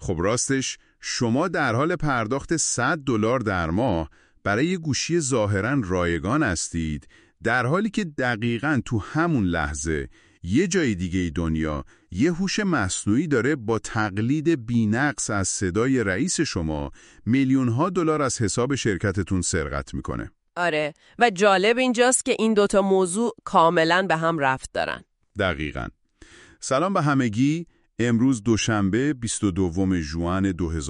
خب راستش شما در حال پرداخت $100 در ماه برای یه گوشی ظاهراً رایگان هستید، در حالی که دقیقاً تو همون لحظه یه جای دیگه دنیا یه هوش مصنوعی داره با تقلید بی‌نقص از صدای رئیس شما میلیون‌ها دلار از حساب شرکتتون سرقت میکنه. آره، و جالب اینجاست که این دوتا موضوع کاملاً به هم ربط دارن. دقیقاً. سلام به همگی. امروز دوشنبه 22 ژوئن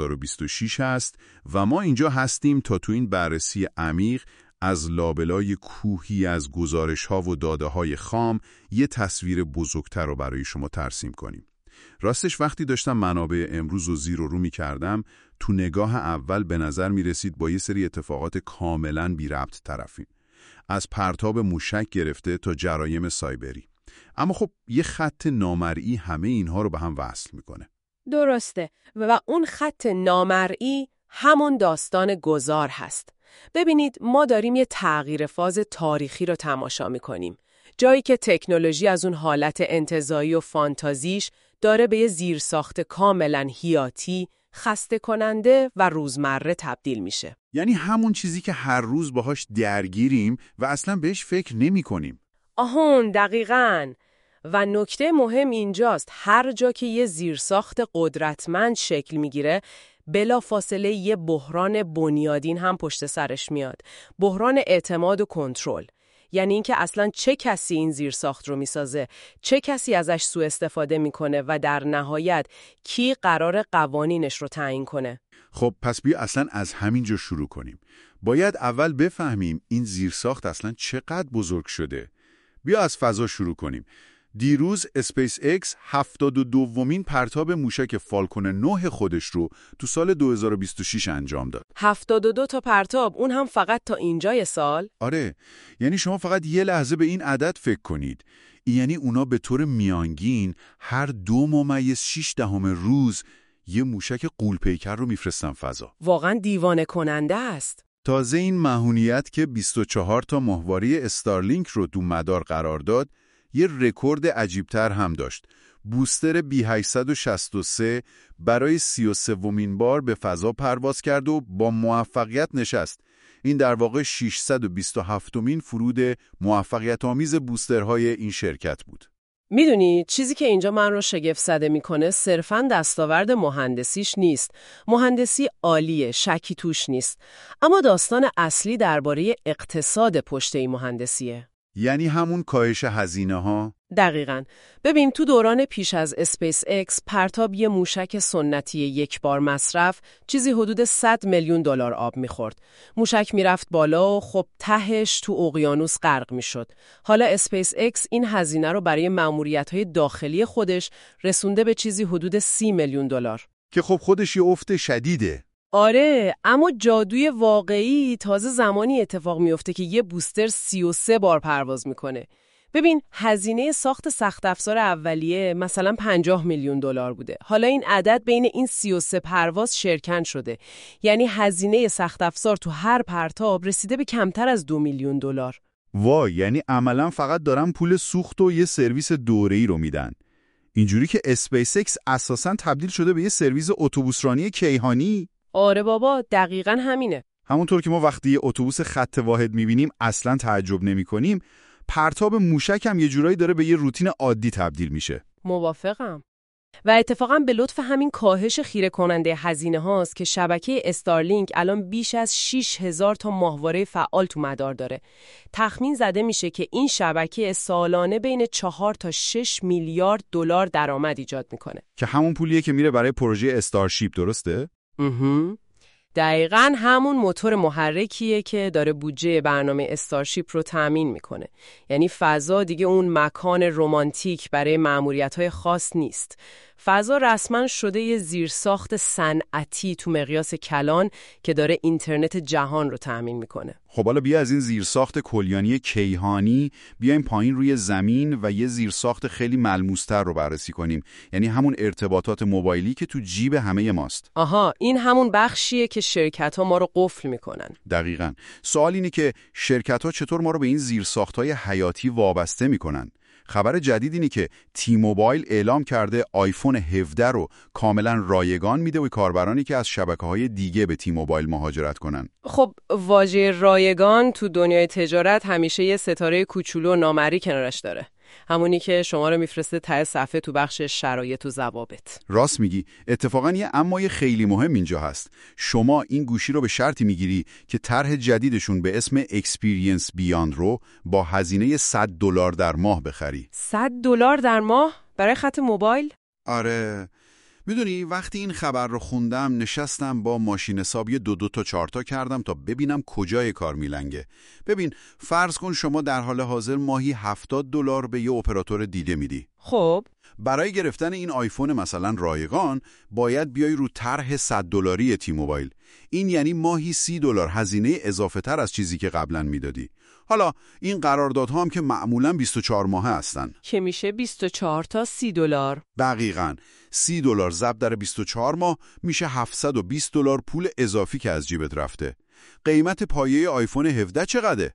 2026 است و ما اینجا هستیم تا تو این بررسی عمیق از لابلای کوهی از گزارش‌ها و داده‌های خام یه تصویر بزرگتر رو برای شما ترسیم کنیم. راستش وقتی داشتم منابع امروز رو زیر و رو می‌کردم، تو نگاه اول به نظر می‌رسید با یه سری اتفاقات کاملاً بی ربط طرفیم. از پرتاب موشک گرفته تا جرایم سایبری. اما خب یه خط نامرئی همه اینها رو به هم وصل میکنه. درسته، و اون خط نامرئی همون داستان گذار هست. ببینید، ما داریم یه تغییر فاز تاریخی رو تماشا میکنیم. جایی که تکنولوژی از اون حالت انتزاعی و فانتازیش داره به یه زیرساخت کاملاً حیاتی، خسته کننده و روزمره تبدیل میشه. یعنی همون چیزی که هر روز باهاش درگیریم و اصلاً بهش فکر نمی کنیم. آهون، دقیقاً. و نکته مهم اینجاست، هر جا که یه زیرساخت قدرتمند شکل میگیره، بلا فاصله یه بحران بنیادین هم پشت سرش میاد. بحران اعتماد و کنترل. یعنی اینکه اصلاً چه کسی این زیرساخت رو میسازه، چه کسی ازش سوء استفاده میکنه و در نهایت کی قرار قوانینش رو تعیین کنه. خب پس بیا اصلاً از همینجا شروع کنیم. باید اول بفهمیم این زیرساخت اصلاً چقدر بزرگ شده. بیا از فضا شروع کنیم. دیروز اسپیس ایکس 72مین پرتاب موشک فالکون 9 خودش رو تو سال 2026 انجام داد. 72 تا پرتاب، اون هم فقط تا اینجای سال؟ آره، یعنی شما فقط یه لحظه به این عدد فکر کنید. یعنی اونا به طور میانگین هر 2.6 روز یه موشک غول‌پیکر رو میفرستن فضا. واقعا دیوانه کننده است. تازه این مهونیت که 24 تا ماهواره استارلینک رو تو مدار قرار داد، یه رکورد عجیبتر هم داشت. بوستر B863 برای 33مین بار به فضا پرواز کرد و با موفقیت نشست. این در واقع 627مین فرود موفقیت آمیز بوسترهای این شرکت بود. میدونی چیزی که اینجا من رو شگفت زده میکنه صرفاً دستاورد مهندسیش نیست. مهندسی عالیه، شکی توش نیست. اما داستان اصلی درباره اقتصاد پشت این مهندسیه. یعنی همون کاهش هزینه ها؟ دقیقاً. ببین، تو دوران پیش از اسپیس ایکس پرتاب یه موشک سنتی یک بار مصرف چیزی حدود $100 میلیون آب میخورد. موشک میرفت بالا و خب تهش تو اقیانوس غرق میشد. حالا اسپیس ایکس این هزینه رو برای مأموریت‌های داخلی خودش رسونده به چیزی حدود $30 میلیون. که خب خودش یه افت شدیده. آره، اما جادوی واقعی تازه زمانی اتفاق میفته که یه بوستر 33 بار پرواز میکنه. ببین، هزینه ساخت سخت افزار اولیه مثلا $50 میلیون بوده. حالا این عدد بین این 33 پرواز شرکن شده. یعنی هزینه سخت افزار تو هر پرتاب رسیده به کمتر از $2 میلیون. وای، یعنی عملاً فقط دارن پول سوخت و یه سرویس دوره‌ای رو میدن. اینجوری که اسپیس ایکس اساساً تبدیل شده به یه سرویس اتوبوسرانی کیهانی. آره بابا، دقیقاً همینه. همونطور که ما وقتی یه اتوبوس خط واحد می‌بینیم اصلاً تعجب نمی‌کنیم، پرتاب موشک هم یه جورایی داره به یه روتین عادی تبدیل میشه. موافقم. و اتفاقاً به لطف همین کاهش خیره کننده هزینه هاست که شبکه استارلینک الان بیش از 6000 تا ماهواره فعال تو مدار داره. تخمین زده میشه که این شبکه سالانه بین 4 تا 6 میلیارد دلار درآمد ایجاد میکنه. که همون پولیه که میره برای پروژه استارشیپ، درسته؟ دقیقاً همون موتور محرکیه که داره بودجه برنامه استارشیپ رو تأمین میکنه. یعنی فضا دیگه اون مکان رمانتیک برای مأموریت‌های خاص نیست. فضا رسما شده یه زیرساخت صنعتی تو مقیاس کلان که داره اینترنت جهان رو تأمین میکنه. خب حالا بیا از این زیرساخت کلیانی کیهانی بیایم پایین روی زمین و یه زیرساخت خیلی ملموس‌تر رو بررسی کنیم. یعنی همون ارتباطات موبایلی که تو جیب همه ماست. آها، این همون بخشیه که شرکت‌ها ما رو قفل میکنن. دقیقاً. سوال اینه که شرکت‌ها چطور ما رو به این زیرساخت‌های حیاتی وابسته میکنن؟ خبر جدید اینه که تی موبایل اعلام کرده آیفون 17 رو کاملا رایگان میده به کاربرانی که از شبکه‌های دیگه به تی موبایل مهاجرت کنن. خب واژه رایگان تو دنیای تجارت همیشه یه ستاره کوچولو و نامری کنارش داره. همونی که شما رو میفرسته ته صفحه تو بخش شرایط و ضوابط. راست میگی. اتفاقاً یه امای خیلی مهم اینجا هست. شما این گوشی رو به شرطی میگیری که طرح جدیدشون به اسم Experience Beyond رو با هزینه $100 در ماه بخری. $100 در ماه برای خط موبایل؟ آره. میدونی وقتی این خبر رو خوندم نشستم با ماشین حساب یه 2 تا 4 تا کردم تا ببینم کجای کار میلنگه. ببین فرض کن شما در حال حاضر ماهی $70 به یه اپراتور دیگه میدی. خب برای گرفتن این آیفون مثلا رایگان باید بیای رو طرح $100 تی موبایل. این یعنی ماهی $30 هزینه اضافه تر از چیزی که قبلا میدادی. حالا این قراردادها هم که معمولاً 24 ماهه هستن که میشه 24 تا $30. دقیقاً $30 ضرب در 24 ماه میشه $720 پول اضافی که از جیبت رفته. قیمت پایه آیفون 17 چقدره؟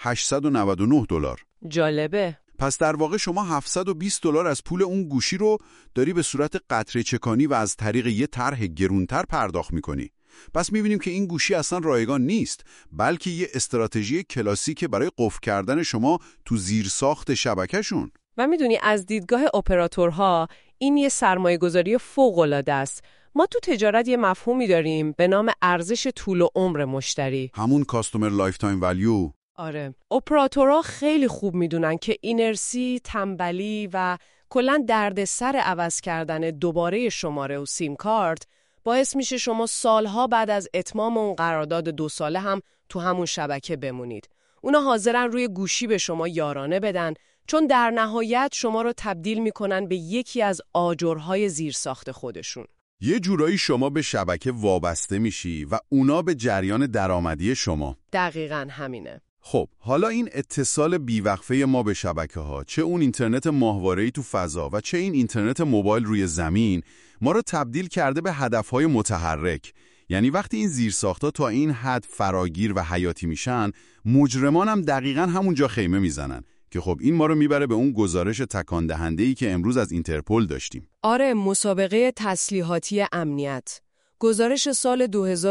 $899. جالبه. پس در واقع شما $720 از پول اون گوشی رو داری به صورت قطره چکانی و از طریق یه طرح گرونتر پرداخت میکنی. پس میبینیم که این گوشی اصلا رایگان نیست، بلکه یه استراتژی کلاسیکه برای قفل کردن شما تو زیرساخت شبکه‌شون. و میدونی از دیدگاه اپراتورها این یه سرمایه‌گذاری فوق‌العاده است. ما تو تجارت یه مفهومی داریم به نام ارزش طول و عمر مشتری. همون کاستومر لایف تایم ولیو. آره. اپراتورها خیلی خوب میدونن که اینرسی، تنبلی و کلاً دردسر عوض کردن دوباره شماره و سیم کارت باعث میشه شما سالها بعد از اتمام اون قرارداد 2 ساله هم تو همون شبکه بمونید. اونا حاضرن روی گوشی به شما یارانه بدن چون در نهایت شما رو تبدیل میکنن به یکی از آجرهای زیرساخت خودشون. یه جورایی شما به شبکه وابسته میشی و اونا به جریان درآمدی شما. دقیقاً همینه. خب حالا این اتصال بیوقفه ما به شبکه‌ها، چه اون اینترنت ماهواره‌ای تو فضا و چه این اینترنت موبایل روی زمین، ما رو تبدیل کرده به هدف‌های متحرک. یعنی وقتی این زیرساخت‌ها تا این حد فراگیر و حیاتی میشن، مجرمان هم دقیقاً همونجا خیمه میزنن که خب این ما رو میبره به اون گزارش تکان دهنده‌ای که امروز از اینترپل داشتیم. آره، مسابقه تسلیحاتی امنیت. گزارش سال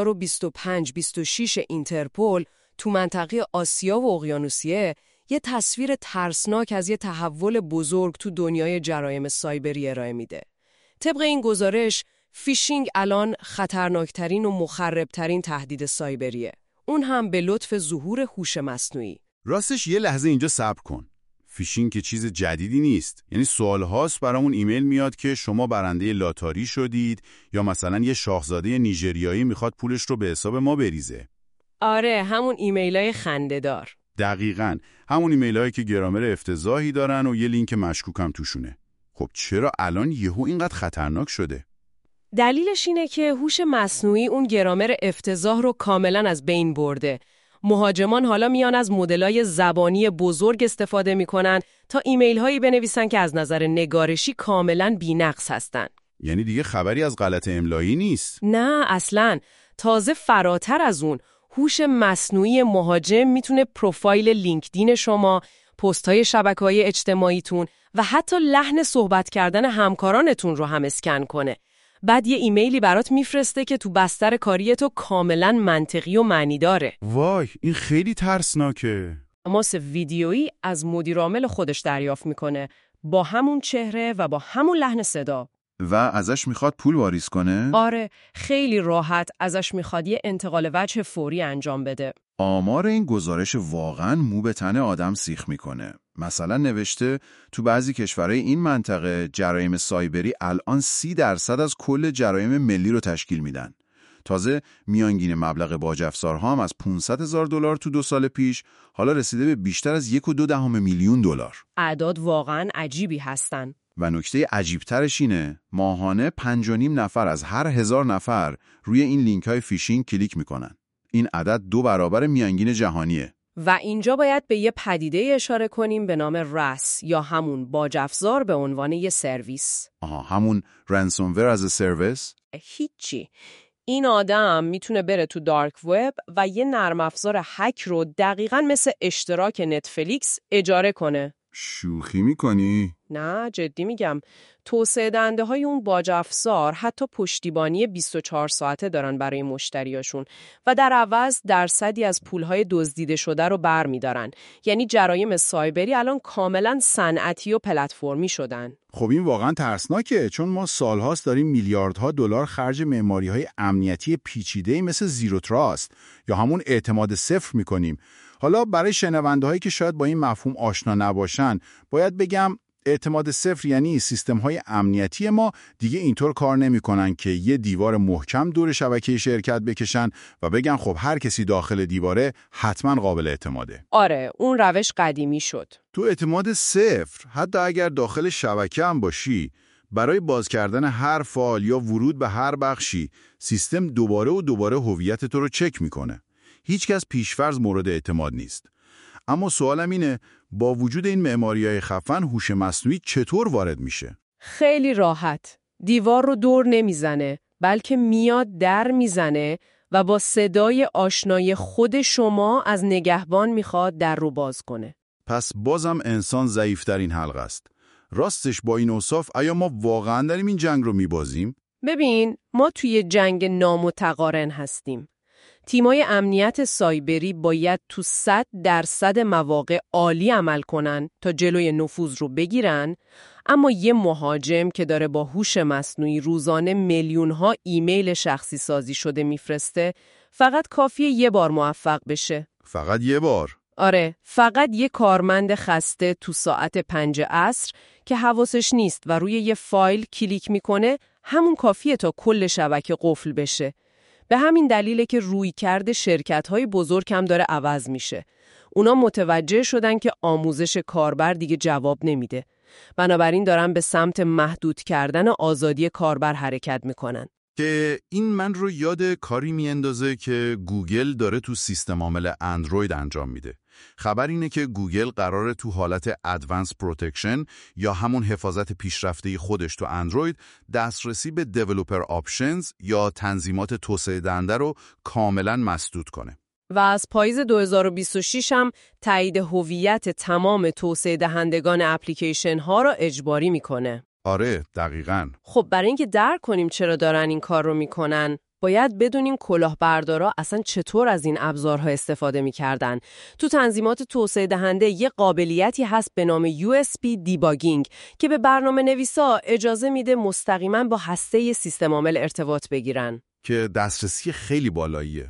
2025-26 اینترپل تو منطقه آسیا و اقیانوسیه یه تصویر ترسناک از یه تحول بزرگ تو دنیای جرایم سایبری ارائه میده. طبق این گزارش، فیشینگ الان خطرناکترین و مخربترین تهدید سایبریه. اون هم به لطف ظهور هوش مصنوعی. راستش یه لحظه اینجا صبر کن. فیشینگ که چیز جدیدی نیست. یعنی سوالهاست برامون ایمیل میاد که شما برنده لاتاری شدید یا مثلا یه شاهزاده نیجریایی میخواد پولش رو به حساب ما بریزه. آره، همون ایمیلای خنده‌دار. دقیقاً همون ایمیلایی که گرامر افتضاحی دارن و یه لینک مشکوک هم توشونه. خب چرا الان یهو اینقدر خطرناک شده؟ دلیلش اینه که هوش مصنوعی اون گرامر افتضاح رو کاملا از بین برده. مهاجمان حالا میان از مدل‌های زبانی بزرگ استفاده میکنن تا ایمیل‌هایی بنویسن که از نظر نگارشی کاملا بی‌نقص هستن. یعنی دیگه خبری از غلط املایی نیست؟ نه اصلاً. تازه فراتر از اون، هوش مصنوعی مهاجم میتونه پروفایل لینکدین شما، پست‌های شبکه‌های اجتماعیتون و حتی لحن صحبت کردن همکارانتون رو هم اسکن کنه. بعد یه ایمیلی برات میفرسته که تو بستر کاری تو کاملا منطقی و معنی داره. وای، این خیلی ترسناکه. تماس ویدیویی از مدیرعامل خودش دریافت میکنه با همون چهره و با همون لحن صدا. و ازش میخواد پول واریز کنه؟ آره، خیلی راحت ازش میخواد یه انتقال وجه فوری انجام بده. آمار این گزارش واقعاً مو به تن آدم سیخ میکنه. مثلا نوشته تو بعضی کشورهای این منطقه جرایم سایبری الان 30% از کل جرایم ملی رو تشکیل میدن. تازه میانگین مبلغ باج افزارها هم از $500,000 تو 2 سال پیش حالا رسیده به بیشتر از $1.2 میلیون. اعداد واقعاً عجیبی هستن. و نکته عجیبترش اینه ماهانه 5.5 نفر از هر 1000 نفر روی این لینک های فیشینگ کلیک میکنن. این عدد 2 برابر میانگین جهانیه. و اینجا باید به یه پدیده اشاره کنیم به نام رس یا همون باج افزار به عنوان یه سرویس. همون رنسومور از سرویس؟ هیچی. این آدم میتونه بره تو دارک وب و یه نرم افزار هک رو دقیقاً مثل اشتراک نتفلیکس اجاره کنه. شوخی میکنی؟ نه جدی میگم. توسعه دهنده های اون باج افزار حتی پشتیبانی 24 ساعته دارن برای مشتریاشون و در عوض درصدی از پولهای دزدیده شده رو برمیدارن. یعنی جرایم سایبری الان کاملا صنعتی و پلتفرمی شدن. خب این واقعا ترسناکه، چون ما سالهاست داریم میلیاردها دلار خرج معماری‌های امنیتی پیچیده‌ای مثل زیرو تراست یا همون اعتماد صفر میکنیم. حالا برای شنونده‌هایی که شاید با این مفهوم آشنا نباشن، باید بگم اعتماد صفر یعنی سیستم‌های امنیتی ما دیگه اینطور کار نمی‌کنن که یه دیوار محکم دور شبکه شرکت بکشن و بگن خب هر کسی داخل دیواره حتما قابل اعتماده. آره، اون روش قدیمی شد. تو اعتماد صفر حتی اگر داخل شبکه هم باشی، برای باز کردن هر فایل یا ورود به هر بخشی، سیستم دوباره هویت تو رو چک میکنه. هیچکس پیشفرض مورد اعتماد نیست. اما سوالم اینه، با وجود این معماری‌های خفن، هوش مصنوعی چطور وارد میشه؟ خیلی راحت. دیوار رو دور نمیزنه، بلکه میاد در میزنه و با صدای آشنای خود شما از نگهبان میخواد در رو باز کنه. پس بازم انسان ضعیف‌ترین حلقه است. راستش با این اوصاف آیا ما واقعاً داریم این جنگ رو میبازیم؟ ببین، ما توی جنگ نامتقارن هستیم. تیمای امنیت سایبری باید تو 100% مواقع عالی عمل کنن تا جلوی نفوذ رو بگیرن، اما یه مهاجم که داره با هوش مصنوعی روزانه میلیون‌ها ایمیل شخصی سازی شده میفرسته، فقط کافیه یه بار موفق بشه. فقط یه بار؟ آره، فقط یه کارمند خسته تو ساعت 5 عصر که حواسش نیست و روی یه فایل کلیک میکنه، همون کافیه تا کل شبکه قفل بشه. به همین دلیله که رویکرد شرکت‌های بزرگ هم داره عوض میشه. اونا متوجه شدن که آموزش کاربر دیگه جواب نمیده. بنابراین دارن به سمت محدود کردن آزادی کاربر حرکت میکنن. که این من رو یاد کاری میاندازه که گوگل داره تو سیستم عامل اندروید انجام میده. خبر اینه که گوگل قراره تو حالت ادوانس پروتکشن یا همون حفاظت پیشرفته خودش تو اندروید دسترسی به دیولپر آپشنز یا تنظیمات توسعه دهنده رو کاملا مسدود کنه. و از پاییز 2026 هم تایید هویت تمام توسعه دهندگان اپلیکیشن ها را اجباری میکنه. آره، دقیقاً. خب برای اینکه درک کنیم چرا دارن این کار رو میکنن، باید بدونیم کلاهبردارا اصلا چطور از این ابزارها استفاده میکردن. تو تنظیمات توسعه دهنده یه قابلیتی هست به نام USB دیباگینگ که به برنامه نویسا اجازه میده مستقیما با هسته سیستم عامل ارتباط بگیرن. که دسترسی خیلی بالاییه.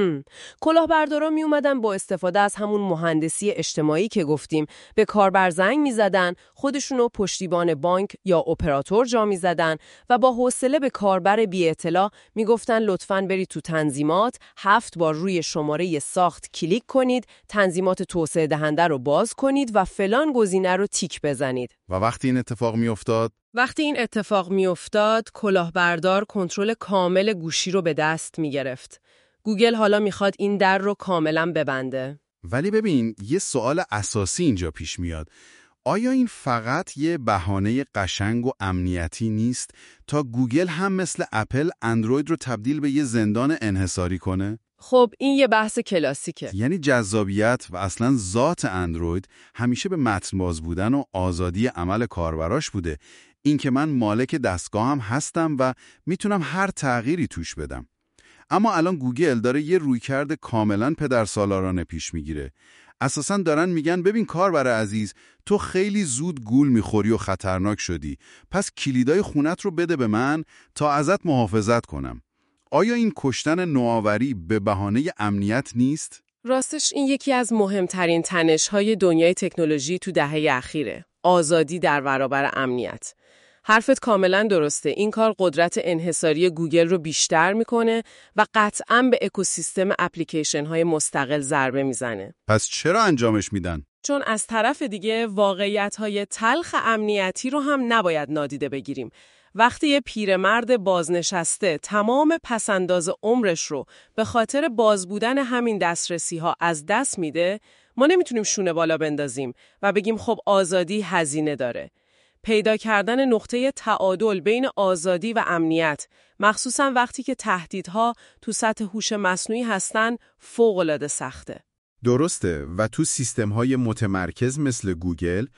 کلاهبردارا می اومدن با استفاده از همون مهندسی اجتماعی که گفتیم به کاربر زنگ می زدن، خودشونو پشتیبان بانک یا اپراتور جا می زدن و با حوصله به کاربر بی اطلاع می گفتن لطفاً برید تو تنظیمات، 7 بار روی شماره ساخت کلیک کنید، تنظیمات توسعه دهنده رو باز کنید و فلان گزینه رو تیک بزنید. و وقتی این اتفاق می افتاد؟ وقتی این اتفاق می افتاد، کلاهبردار کنترل کامل گوشی رو به دست می گرفت. گوگل حالا میخواد این در رو کاملا ببنده. ولی ببین، یه سوال اساسی اینجا پیش میاد. آیا این فقط یه بهانه قشنگ و امنیتی نیست تا گوگل هم مثل اپل اندروید رو تبدیل به یه زندان انحصاری کنه؟ خب این یه بحث کلاسیکه. یعنی جذابیت و اصلا ذات اندروید همیشه به متن باز بودن و آزادی عمل کاربراش بوده. این که من مالک دستگاهم هستم و میتونم هر تغییری توش بدم. اما الان گوگل داره یه رویکرد کاملا پدرسالارانه پیش میگیره. اساساً دارن میگن ببین کاربر عزیز، تو خیلی زود گول میخوری و خطرناک شدی. پس کلیدای خونت رو بده به من تا ازت محافظت کنم. آیا این کشتن نوآوری به بهانه امنیت نیست؟ راستش این یکی از مهمترین تنش‌های دنیای تکنولوژی تو دهه اخیره. آزادی در برابر امنیت. حرفت کاملا درسته. این کار قدرت انحصاری گوگل رو بیشتر میکنه و قطعاً به اکوسیستم اپلیکیشن های مستقل ضربه میزنه. پس چرا انجامش میدن؟ چون از طرف دیگه واقعیت های تلخ امنیتی رو هم نباید نادیده بگیریم. وقتی یه پیرمرد بازنشسته تمام پسنداز عمرش رو به خاطر باز بودن همین دسترسی ها از دست میده، ما نمیتونیم شونه بالا بندازیم و بگیم خب آزادی هزینه داره. پیدا کردن نقطه تعادل بین آزادی و امنیت، مخصوصاً وقتی که تهدیدها تو سطح هوش مصنوعی هستن، فوق‌العاده سخته. درسته، و تو سیستم‌های متمرکز مثل گوگل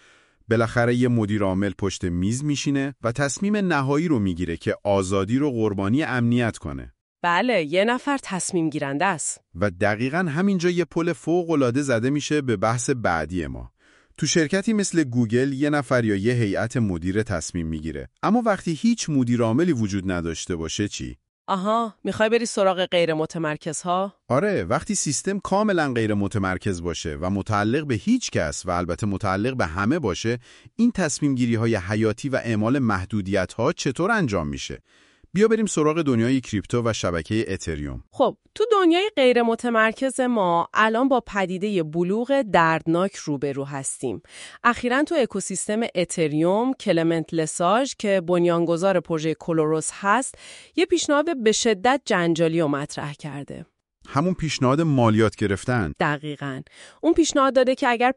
بالاخره یه مدیر عامل پشت میز میشینه و تصمیم نهایی رو میگیره که آزادی رو قربانی امنیت کنه. بله، یه نفر تصمیم گیرنده است. و دقیقاً همینجا یه پل فوق‌العاده زده میشه به بحث بعدی ما. تو شرکتی مثل گوگل یه نفر یا یه هیئت مدیره تصمیم میگیره، اما وقتی هیچ مدیر عاملی وجود نداشته باشه چی؟ آها، میخوای بری سراغ غیر متمرکز ها؟ آره، وقتی سیستم کاملا غیر متمرکز باشه و متعلق به هیچ کس و البته متعلق به همه باشه، این تصمیم گیری های حیاتی و اعمال محدودیت ها چطور انجام میشه؟ بیا بریم سراغ دنیای کریپتو و شبکه اتریوم. خب، تو دنیای غیر متمرکز ما الان با پدیده بلوغ دردناک روبرو هستیم. اخیراً تو اکوسیستم اتریوم، کلمنت لساژ که بنیانگذار پروژه کلوروس هست، یه پیشنهاد به شدت جنجالی رو مطرح کرده. همون پیشنهاد مالیات گرفتن. دقیقاً. اون پیشنهاد داده که اگر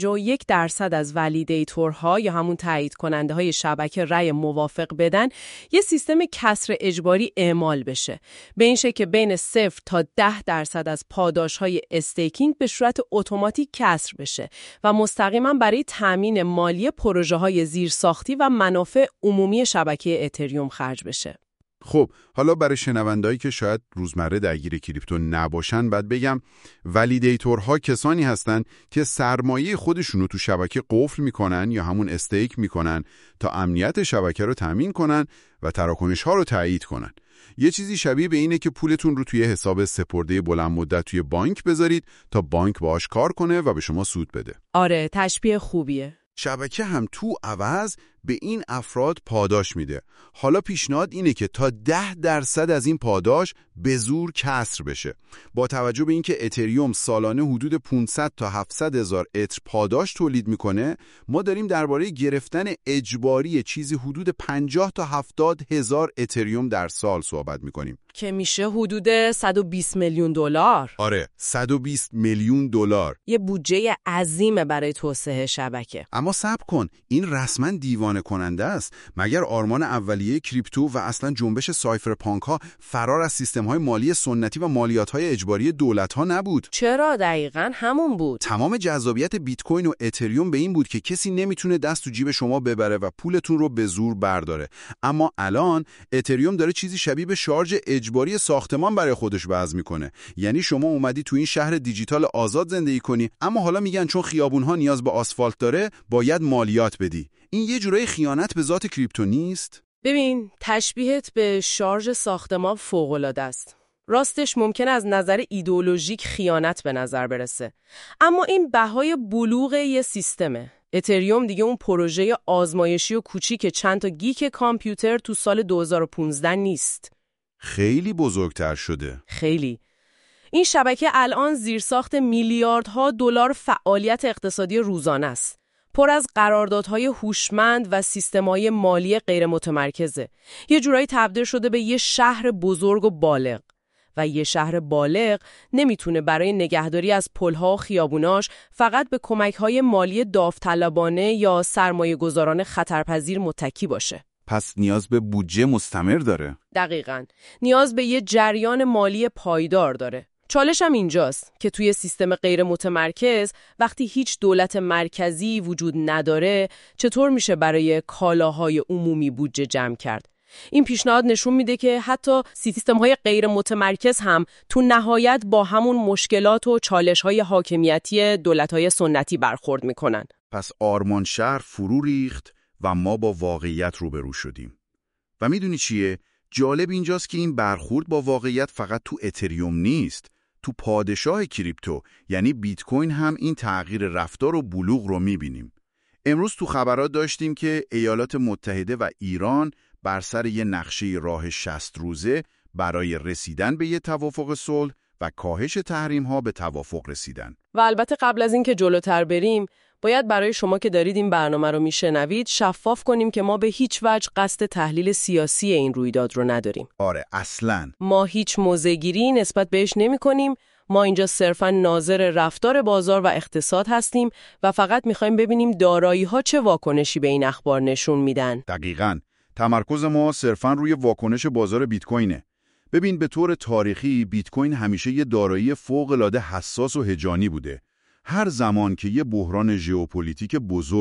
51% از ولیدیتورها یا همون تایید کننده های شبکه رأی موافق بدن، یه سیستم کسر اجباری اعمال بشه. به این شکل که بین 0 تا 10% از پاداش های استیکینگ به صورت اتوماتیک کسر بشه و مستقیما برای تامین مالی پروژه های زیرساختی و منافع عمومی شبکه اتریوم خرج بشه. خب، حالا برای شنوندهایی که شاید روزمره درگیر کریپتو نباشن باید بگم ولیدیتورها کسانی هستن که سرمایه خودشونو تو شبکه قفل میکنن یا همون استیک میکنن تا امنیت شبکه رو تامین کنن و تراکنش‌ها رو تایید کنن. یه چیزی شبیه به اینه که پولتون رو توی حساب سپرده بلند مدت توی بانک بذارید تا بانک باهاش کار کنه و به شما سود بده. آره، تشبیه خوبیه. شبکه هم تو عوض به این افراد پاداش میده. حالا پیشنهاد اینه که تا 10% از این پاداش به زور کسر بشه. با توجه به اینکه اتریوم سالانه حدود 500 تا 700 هزار اتر پاداش تولید میکنه، ما داریم درباره گرفتن اجباری چیزی حدود 50 تا 70 هزار اتریوم در سال صحبت میکنیم، که میشه حدود 120 میلیون دلار. آره، 120 میلیون دلار. یه بودجه عظیمه برای توسعه شبکه. اما صبر کن، این رسما دیوانه کننده است. مگر آرمان اولیه کریپتو و اصلا جنبش سایفرپانک ها فرار از سیستم های مالی سنتی و مالیات های اجباری دولت ها نبود؟ چرا؟ دقیقاً همون بود. تمام جذابیت بیت کوین و اتریوم به این بود که کسی نمیتونه دست تو جیب شما ببره و پولتون رو به زور برداره. اما الان اتریوم داره چیزی شبیه به شارژ اجباری ساختمان برای خودش وضع میکنه. یعنی شما اومدی تو این شهر دیجیتال آزاد زندگی کنی، اما حالا میگن چون خیابون‌ها نیاز به آسفالت داره باید مالیات بدی. این یه جورای خیانت به ذات کریپتو نیست؟ ببین، تشبیهت به شارژ ساختمان فوق‌العاده است. راستش ممکن از نظر ایدئولوژیک خیانت به نظر برسه. اما این بهای بلوغ یه سیستمه. اتریوم دیگه اون پروژه آزمایشی و کوچیک چند تا گیک کامپیوتر تو سال 2015 نیست. خیلی بزرگتر شده. خیلی. این شبکه الان زیرساخت میلیاردها دلار فعالیت اقتصادی روزانه است. پر از قراردادهای هوشمند و سیستم‌های مالی غیر متمرکزه. یه جورایی تبدیل شده به یه شهر بزرگ و بالغ. و یه شهر بالغ نمیتونه برای نگهداری از پل‌ها و خیابوناش فقط به کمک‌های مالی داوطلبانه یا سرمایه‌گذاران خطرپذیر متکی باشه. پس نیاز به بودجه مستمر داره. دقیقاً. نیاز به یه جریان مالی پایدار داره. چالش هم اینجاست که توی سیستم غیر متمرکز وقتی هیچ دولت مرکزی وجود نداره چطور میشه برای کالاهای عمومی بودجه جمع کرد؟ این پیشنهاد نشون میده که حتی سیستم‌های غیر متمرکز هم تو نهایت با همون مشکلات و چالش‌های حاکمیتی دولت‌های سنتی برخورد میکنن. پس آرمان شهر فرو ریخت و ما با واقعیت روبرو شدیم. و میدونی چیه؟ جالب اینجاست که این برخورد با واقعیت فقط تو اتریوم نیست. تو پادشاه کریپتو یعنی بیت کوین هم این تغییر رفتار و بلوغ رو میبینیم. امروز تو خبرات داشتیم که ایالات متحده و ایران بر سر یه نقشه راه 60 روزه برای رسیدن به یه توافق صلح و کاهش تحریم‌ها به توافق رسیدن. و البته قبل از اینکه جلوتر بریم باید برای شما که دارید این برنامه رو میشنوید شفاف کنیم که ما به هیچ وجه قصد تحلیل سیاسی این رویداد رو نداریم. آره، اصلاً. ما هیچ موضع‌گیری نسبت بهش نمی‌کنیم. ما اینجا صرفاً ناظر رفتار بازار و اقتصاد هستیم و فقط می‌خوایم ببینیم دارایی‌ها چه واکنشی به این اخبار نشون میدن. دقیقاً. تمرکز ما صرفاً روی واکنش بازار بیت کوینه. ببین، به طور تاریخی بیت کوین همیشه یه دارایی فوق‌العاده حساس و هجانی بوده. هر زمان که یه بحران ژئوپلیتیک بزرگ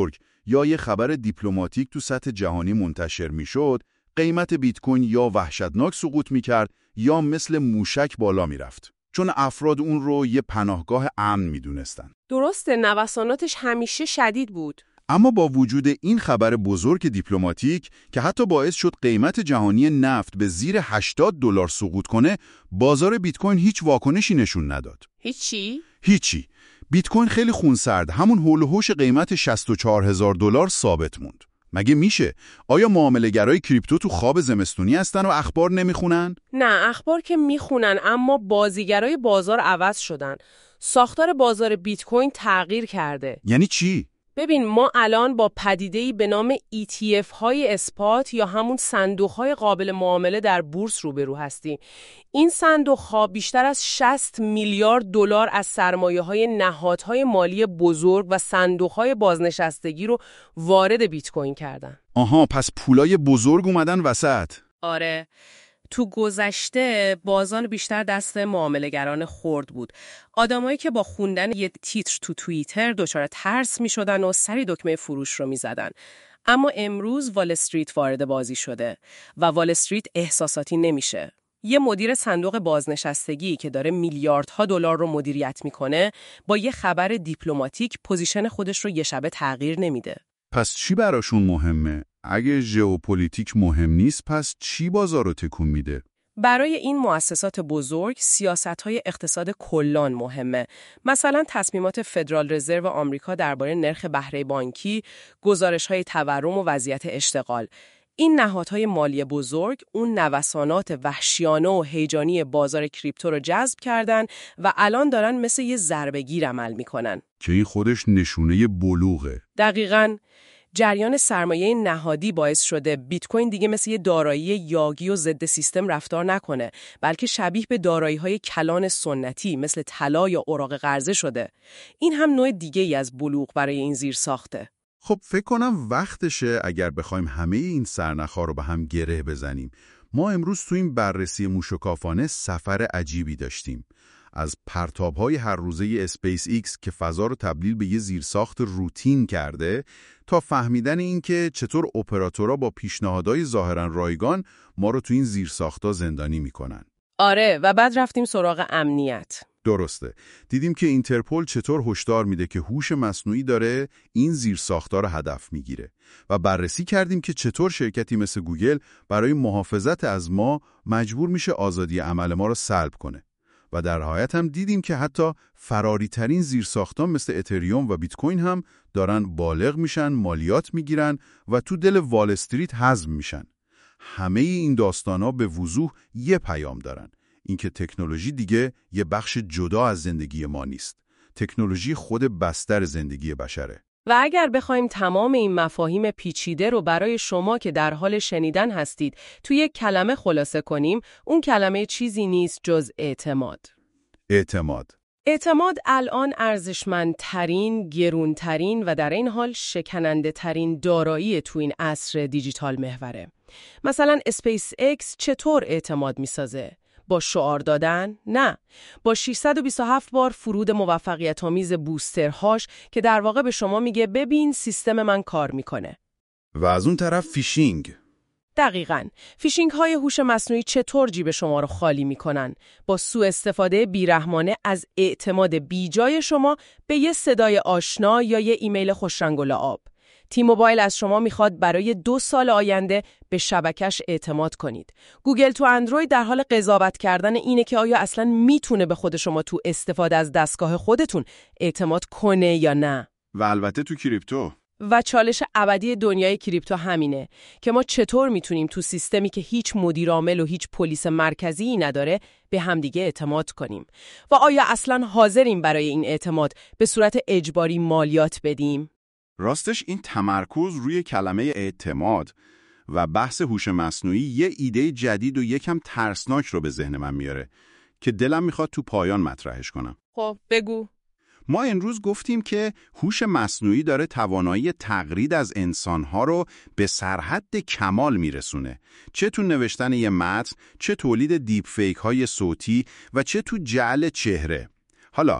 یا یه خبر دیپلماتیک تو سطح جهانی منتشر میشد، قیمت بیت کوین یا وحشتناک سقوط میکرد یا مثل موشک بالا میرفت. چون افراد اون رو یه پناهگاه امن میدونستن. درسته، نوساناتش همیشه شدید بود. اما با وجود این خبر بزرگ دیپلماتیک که حتی باعث شد قیمت جهانی نفت به زیر $80 سقوط کنه، بازار بیت کوین هیچ واکنشی نشون نداد. هیچی. بیت کوین خیلی خونسرد، همون هول و هوش قیمت $64,000 ثابت موند. مگه میشه؟ آیا معامله‌گرای کریپتو تو خواب زمستونی هستن و اخبار نمیخونن؟ نه، اخبار که میخونن، اما بازیگرای بازار عوض شدن. ساختار بازار بیت کوین تغییر کرده. یعنی چی؟ ببین، ما الان با پدیده‌ای به نام ETF های اسپات یا همون صندوق‌های قابل معامله در بورس روبرو هستیم. این صندوق‌ها بیشتر از 60 میلیارد دلار از سرمایه‌های نهادهای مالی بزرگ و صندوق‌های بازنشستگی رو وارد بیت کوین کردن. آها، پس پولای بزرگ اومدن وسط. آره. تو گذشته بازار بیشتر دست معامله‌گران خرد بود. آدمایی که با خوندن یه تیتر تو توییتر دچار ترس می‌شدن و سری دکمه فروش رو می‌زدن. اما امروز وال استریت وارد بازی شده و وال استریت احساساتی نمیشه. یه مدیر صندوق بازنشستگی که داره میلیاردها دلار رو مدیریت میکنه، با یه خبر دیپلماتیک پوزیشن خودش رو یه شبه تغییر نمیده. پس چی براشون مهمه؟ اگه ژئوپلیتیک مهم نیست، پس چی بازار رو تکون میده؟ برای این مؤسسات بزرگ سیاست‌های اقتصاد کلان مهمه. مثلا تصمیمات فدرال رزرو آمریکا درباره نرخ بهره بانکی، گزارش‌های تورم و وضعیت اشتغال. این نهادهای مالی بزرگ اون نوسانات وحشیانه و هیجانی بازار کریپتو رو جذب کردن و الان دارن مثل یه ضربه‌گیر عمل میکنن. که این خودش نشونه بلوغه. دقیقاً. جریان سرمایه نهادی باعث شده بیت کوین دیگه مثل یه دارایی یاغی و ضد سیستم رفتار نکنه، بلکه شبیه به دارایی‌های کلان سنتی مثل طلا یا اوراق قرضه شده. این هم نوع دیگه‌ای از بلوغ برای این زیرساخته. خب فکر کنم وقتشه اگر بخوایم همه این سرنخ‌ها رو به هم گره بزنیم. ما امروز تو این بررسی موشکافانه سفر عجیبی داشتیم. از پرتاب‌های هر روزه اسپیس ایکس که فضا رو تبدیل به یه زیرساخت روتین کرده، تا فهمیدن این که چطور اپراتورها با پیشنهادهای ظاهراً رایگان ما رو تو این زیرساخت‌ها زندانی می‌کنن. آره، و بعد رفتیم سراغ امنیت. درسته. دیدیم که اینترپول چطور هشدار میده که هوش مصنوعی داره این زیرساخت‌ها رو هدف میگیره و بررسی کردیم که چطور شرکتی مثل گوگل برای محافظت از ما مجبور میشه آزادی عمل ما رو سلب کنه. و در نهایت هم دیدیم که حتی فراری ترین زیرساختان مثل اتریوم و بیت کوین هم دارن بالغ میشن، مالیات میگیرن و تو دل وال استریت هضم میشن. همه این داستانا به وضوح یه پیام دارن. اینکه تکنولوژی دیگه یه بخش جدا از زندگی ما نیست. تکنولوژی خود بستر زندگی بشره. و اگر بخوایم تمام این مفاهیم پیچیده رو برای شما که در حال شنیدن هستید توی یک کلمه خلاصه کنیم، اون کلمه چیزی نیست جز اعتماد. اعتماد الان ارزشمندترین، گرونترین و در این حال شکننده ترین دارایی تو این عصر دیجیتال محوره. مثلا اسپیس ایکس چطور اعتماد میسازه؟ با شعار دادن؟ نه. با 627 بار فرود موفقیت‌آمیز بوسترهاش که در واقع به شما میگه ببین سیستم من کار میکنه. و از اون طرف فیشینگ. دقیقاً. فیشینگ های هوش مصنوعی چطور جیب شما رو خالی میکنن؟ با سوء استفاده بیرحمانه از اعتماد بیجای شما به یه صدای آشنا یا یه ایمیل خوشرنگ و لعاب. تی موبایل از شما میخواد برای 2 سال آینده به شبکش اعتماد کنید. گوگل تو اندروید در حال قضاوت کردن اینه که آیا اصلاً میتونه به خود شما تو استفاده از دستگاه خودتون اعتماد کنه یا نه. و البته تو کریپتو. و چالش ابدی دنیای کریپتو همینه که ما چطور میتونیم تو سیستمی که هیچ مدیر عامل و هیچ پلیس مرکزی نداره به همدیگه اعتماد کنیم و آیا اصلاً حاضریم برای این اعتماد به صورت اجباری مالیات بدیم؟ راستش این تمرکز روی کلمه اعتماد و بحث هوش مصنوعی یه ایده جدید و یکم ترسناک رو به ذهن من میاره که دلم میخواد تو پایان مطرحش کنم. خب بگو. ما امروز گفتیم که هوش مصنوعی داره توانایی تقلید از انسانها رو به سرحد کمال میرسونه. چه تو نوشتن یه متن، چه تولید دیپ فیک های صوتی و چه تو جعل چهره. حالا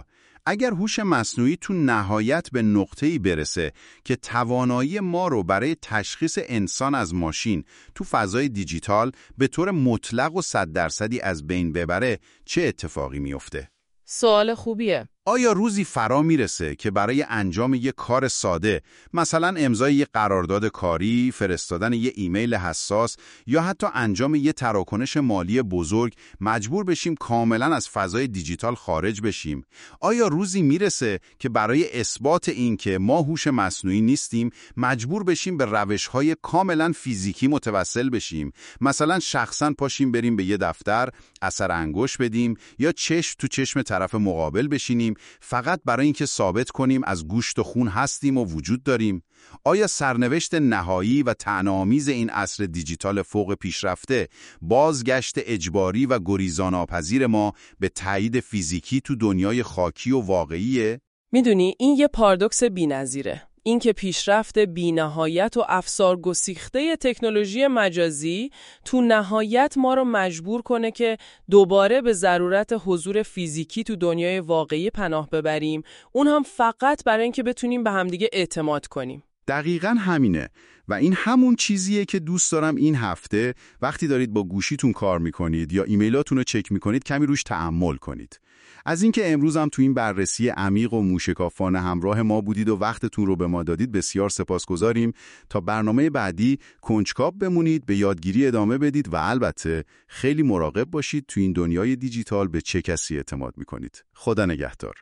اگر هوش مصنوعی تو نهایت به نقطه‌ای برسه که توانایی ما رو برای تشخیص انسان از ماشین تو فضای دیجیتال به طور مطلق و 100% از بین ببره، چه اتفاقی میفته؟ سوال خوبیه. آیا روزی فرا میرسه که برای انجام یک کار ساده، مثلا امضای یک قرارداد کاری، فرستادن یک ایمیل حساس یا حتی انجام یک تراکنش مالی بزرگ، مجبور بشیم کاملا از فضای دیجیتال خارج بشیم؟ آیا روزی میرسه که برای اثبات این که ما هوش مصنوعی نیستیم، مجبور بشیم به روش‌های کاملا فیزیکی متوسل بشیم؟ مثلا شخصا پاشیم بریم به یه دفتر، اثر انگشت بدیم یا چشم تو چشم طرف مقابل بشینیم فقط برای اینکه ثابت کنیم از گوشت و خون هستیم و وجود داریم؟ آیا سرنوشت نهایی و طعنه‌آمیز این عصر دیجیتال فوق پیشرفته بازگشت اجباری و گریزان‌ناپذیر ما به تایید فیزیکی تو دنیای خاکی و واقعیه؟ میدونی این یه پارادوکس بی‌نظیره. این که پیشرفت بی‌نهایت و افسار گسیخته تکنولوژی مجازی تو نهایت ما رو مجبور کنه که دوباره به ضرورت حضور فیزیکی تو دنیای واقعی پناه ببریم، اون هم فقط برای اینکه بتونیم به همدیگه اعتماد کنیم. دقیقاً همینه و این همون چیزیه که دوست دارم این هفته وقتی دارید با گوشیتون کار میکنید یا ایمیلاتون رو چک میکنید کمی روش تأمل کنید. از اینکه امروز هم تو این بررسی عمیق و موشکافانه همراه ما بودید و وقتتون رو به ما دادید بسیار سپاسگزاریم. تا برنامه بعدی کنجکاو بمونید، به یادگیری ادامه بدید و البته خیلی مراقب باشید تو این دنیای دیجیتال به چه کسی اعتماد میکنید. خدا نگهدار.